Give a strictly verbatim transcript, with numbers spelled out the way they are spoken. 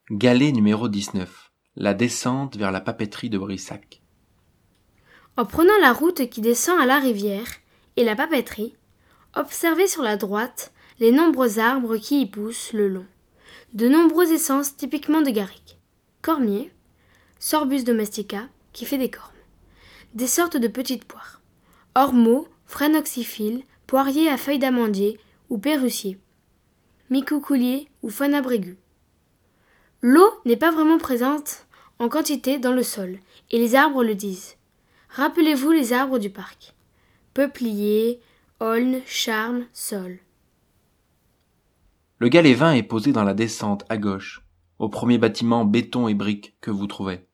Galet numéro dix-neuf. La descente vers la papeterie de Brissac. En prenant la route qui descend à la rivière et la papeterie, observez sur la droite les nombreux arbres qui y poussent le long. De nombreuses essences typiquement de garrigue. Cormier, Sorbus domestica, qui fait des cornes. Des sortes de petites poires. Ormeaux, phrénoxyphiles, poiriers à feuilles d'amandier ou perrussier. Micoucoulier ou phonabrigu. L'eau n'est pas vraiment présente en quantité dans le sol, et les arbres le disent. Rappelez-vous les arbres du parc. Peuplier, aulne, charme, saule. Le galet vingt est posé dans la descente à gauche, au premier bâtiment béton et briques que vous trouvez.